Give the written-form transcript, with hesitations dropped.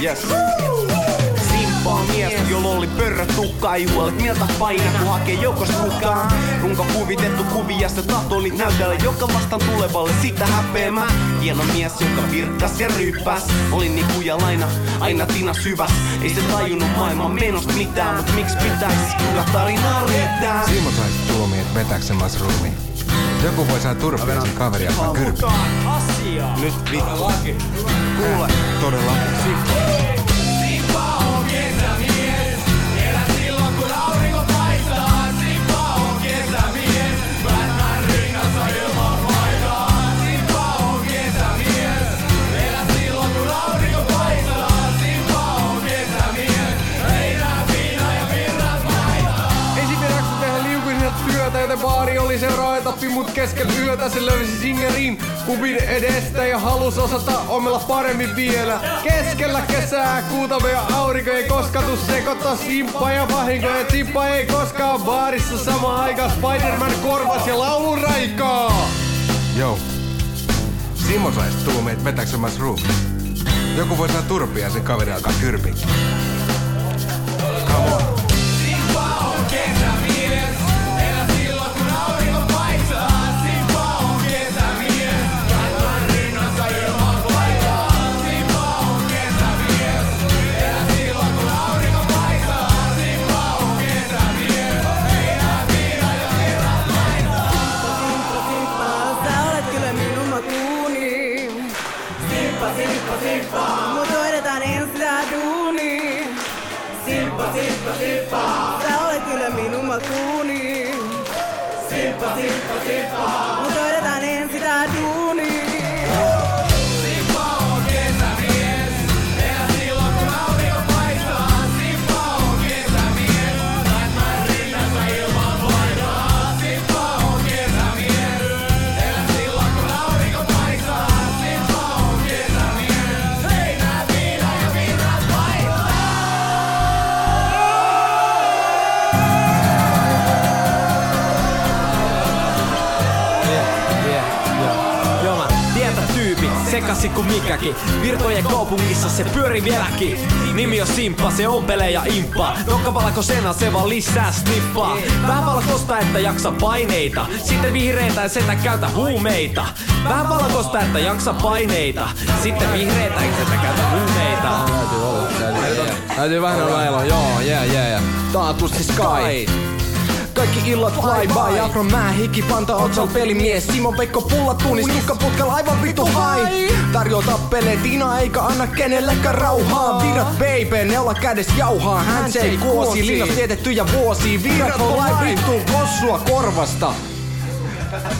Yes. Simppaa mies, jolla oli pörrötukkaa. Ei huolet mieltä paina, kun hakee joukosta mukaan. Runko kuvitettu kuvia, se tahto nyt näytellä joka vastaan tulevalle sitä häpeämä. Hieno mies, joka virkkas ja ryyppäs. Oli niin kujalaina, aina tina syväs. Ei se tajunnut maailman menosta mitään, mut miksi pitäis? Kyllä tarinaa riittää. Simo sais tuomiit vetäksemäs ruumiin. Joku voi saada turpeisen kaveria vaan kyrppiä. Nyt vittu. Kuule. Todellakin. Simppa on kesämies. Elä silloin kun aurinko paistaa. Simppa on kesämies. Batman rinnassa ilman paitaa. Simppa on kesämies. Elä silloin kun aurinko paistaa. Simppa on kesämies. Heinää, viina ja virrat maittaa. Esimerkiksi tehdä liukuisinta työtä, joten baari oli seuraava etappi, mut keskellä yötä se löysi singerin pubin edestä ja halus osata omella paremmin vielä. Keskellä kesää kuutame ja aurinko ei koskaan tuu sekoittaa simppaa ja vahinkoja. Et simppa ei koskaan baarissa samaan aikaan Spider-Man korvas ja laulun raikaa. Jou. Simo sais tuomiit vetäksemäs ruumiin. Joku voi saada turpia sen kaveria alkaa kyrpiä. Come on. Simppa on kesämies. Elä silloin kun aurinko paistaa. Simppa on kesämies. Batman rinnassa ilman paitaa. Simppa on kesämies. Elä silloin kun aurinko paistaa. Simppa on kesämies. Heinää, viina ja virrat maittaa. Sä olet kyllä minun makuuni. Simppa, simppa, simppa. Mut hoidetaan ensin tää duuni. Simppa, simppa, simppa. Sä olet kyllä minun makuuni. Simppa, simppa, simppa. Mut hoidetaan ensin tää duuni. Simppa on kesämies. Elä silloin kun aurinko paistaa. Simppa on kesämies. Batman rinnassa ilman paitaa. Simppa on kesämies. Elä silloin kun aurinko paistaa. Simppa on kesämies. Heinää, viina ja virrat maittaa. Joo mä tietä tyypit, sekasi ku mikäkin. Virkojen kaupungissa se pyöri vieläkin. Nimi on Simppa, se ompelee ja imppaa. Nokkavalkoisena se vaan lisää sniffaa. Vähän valkoista, että jaksa paineita. Sitten vihreitä, et setä käytä huumeita. Vähän valkoista, että jaksa paineita. Sitten vihreitä, et setä käytä huumeita. Täytyy vähän olla elo, joo, yeah. Taatusti Sky. Kaikki illat fly by, Afron mä hiki panta otsal pelimies. Simon Pekko pulla tuunis, tukka putkalla aivan vittu high. Tarjoo tappelee Tina eikä anna kenellekään rauhaa. Virrat baby, neula kädes jauhaa. Handshake kuosi, linnas vietettyjä vuosia. Virrat on lai vittu kossua korvasta.